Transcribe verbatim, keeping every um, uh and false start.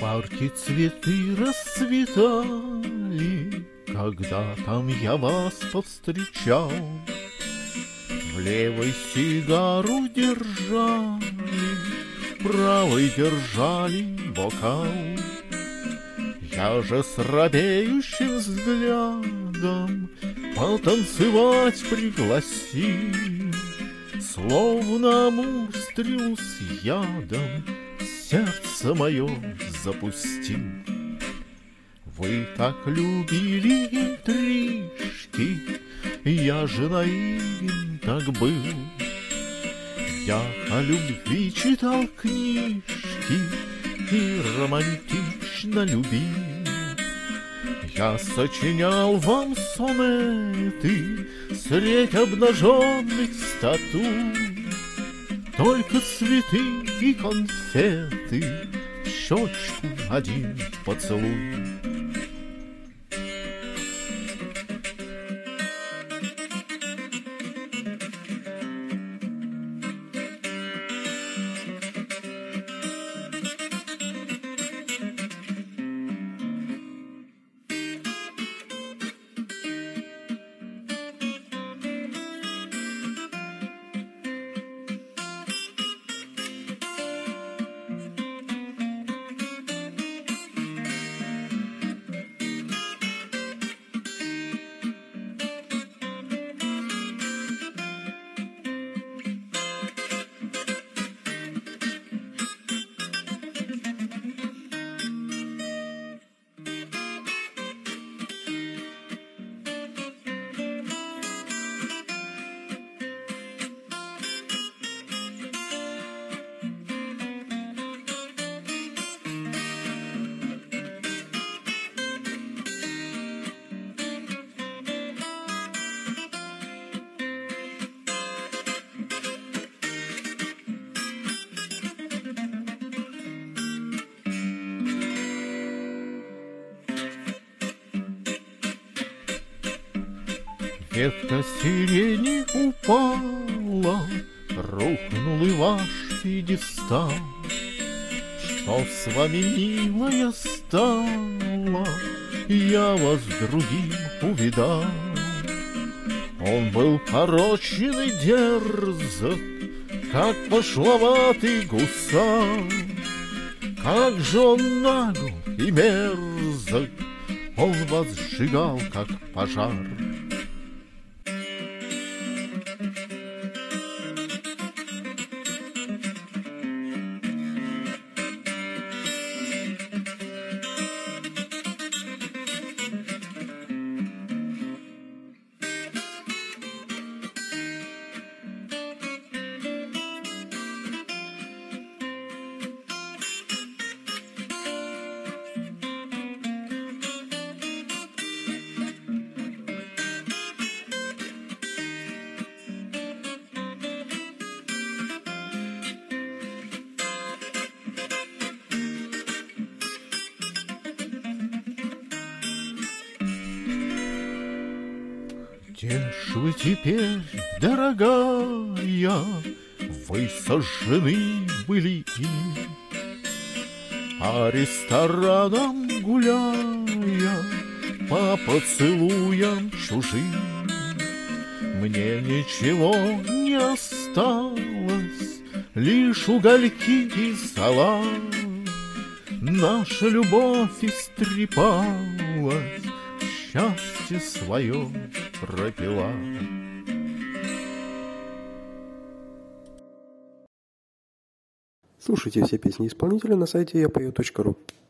парке цветы расцветали, когда там я вас повстречал. В левой сигару держали, в правой держали бокал. Я же с робеющим взглядом потанцевать пригласил, словно амур стрелу с ядом сердце мое запустил. Вы так любили интрижки, я же наивен так был. Я о любви читал книжки и романтично любил. Я сочинял вам сонеты средь обнаженных статуй. Только цветы и конфеты, в щечку один поцелуй. Ветка сирени упала, рухнул и ваш пьедестал. Что с вами, милая, стало? Я вас другим увидал. Он был порочен и дерзок, как пошловатый гусар. Как же он нагл и мерзок, он вас сжигал, как пожар. Где ж вы теперь, дорогая, вы сожжены были, а ресторанам гуляя по поцелуям чужим? Мне ничего не осталось, лишь угольки и зола. Наша любовь истрепалась, счастье свое пропила. Слушайте все песни исполнителя на сайте я пою точка ру.